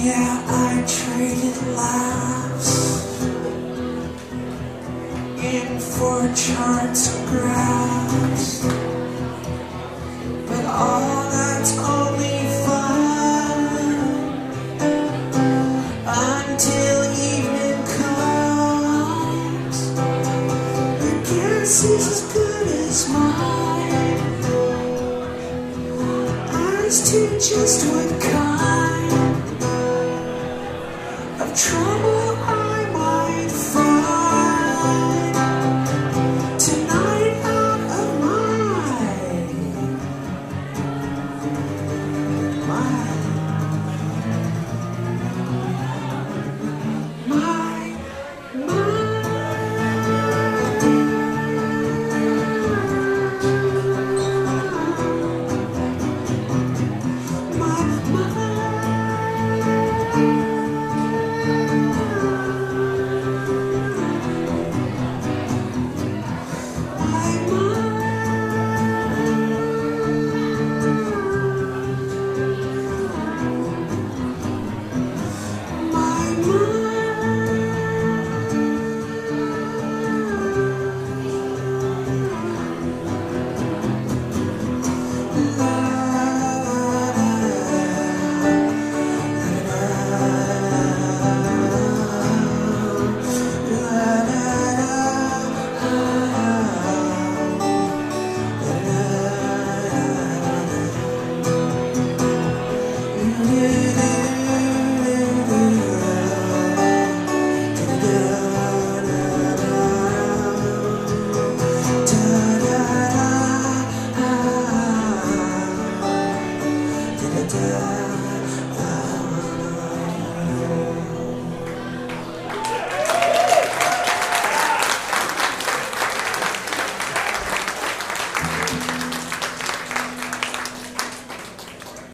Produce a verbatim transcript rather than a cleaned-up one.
Yeah, I traded laughs in for charts of graphs, but all that's only fun until evening comes. Your guess is as good as mine as to just what kind of trouble I might find tonight out of my mind. My da